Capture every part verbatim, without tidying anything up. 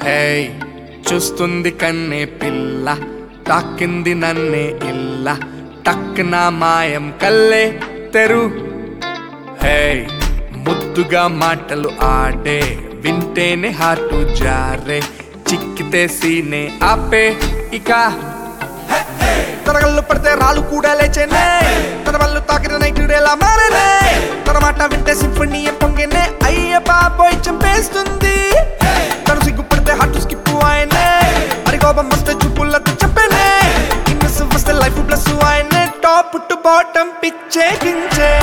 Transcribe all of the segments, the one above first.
hey చూస్తుంది కన్నే పిల్ల తాకింది నన్నే ఇల్ల టక్కున మాయం కల్లే తెరు హేయ్ ముద్దుగా మాటలు ఆడే వింటేనే హార్టు జారే చిక్కితే సీనే ఆపే ఇక తరగళ్ళు పడితే రాళ్ళు కూడా లేచేనే తన వాళ్ళు తాకిన నైటుడేలా మారేనే తన మాట వింటే సింఫనీ పొంగేనే అయ్య బాబోయ్ చంపేస్తుంది తను సిగ్గుపడితే హార్ట్ స్కిప్ ఆయనే మరి కోపం వస్తే చూపులతో చెప్పేనే ఇన్నస్ వస్తే లైఫ్ ప్లస్ ఆయనే టాప్ టు బాటమ్ పిచ్చే గించే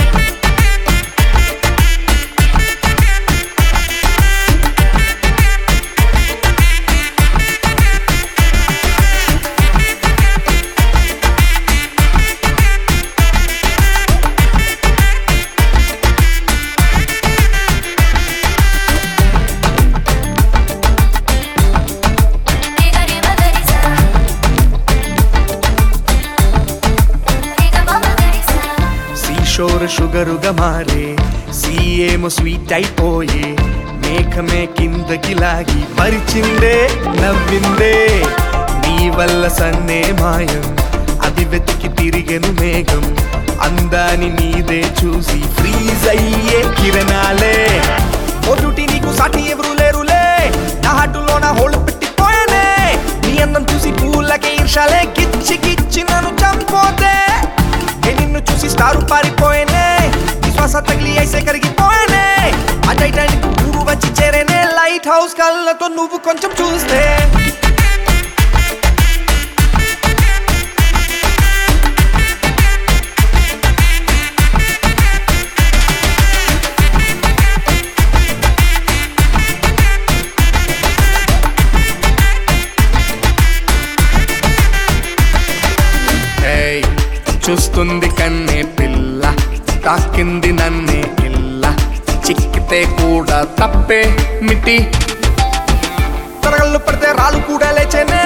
షోర్ షుగరుగా మారే సీఏమో స్వీట్ అయిపోయే మేఘమే కిందకి లాగి పరిచిందే నవ్విందే నీ వల్ల సన్నే మాయం అది వెతికి తిరిగెను మేఘం అందాని నీదే చూసి ఫ్రీజ్ అయ్యే కిరణాలే ఓ డ్యూటీ నీకు సాటి ఎవరు లేరులే నా హాటులో నా హోళ్ళు పెట్టిపోయానే నీ అందం చూసి పూలకే ఈర్షాలే గిచ్చి గిచ్చి నన్ను చంపోతే నిన్ను చూసి స్టారు పారిపోయేనే విశ్వాస తగిలి ఐసే కరిగిపోయేనే ఆ టైటానిక్ నువ్వు వచ్చి చేరేనే లైట్ హౌస్ కళ్ళతో నువ్వు కొంచెం చూస్తే చూస్తుంది కన్నే పిల్ల తాకింది నన్నే ఇల్ల చిక్కితే కూడా తప్పే మిటి తరగళ్ళు పడితే రాళ్ళు కూడా లేచేనే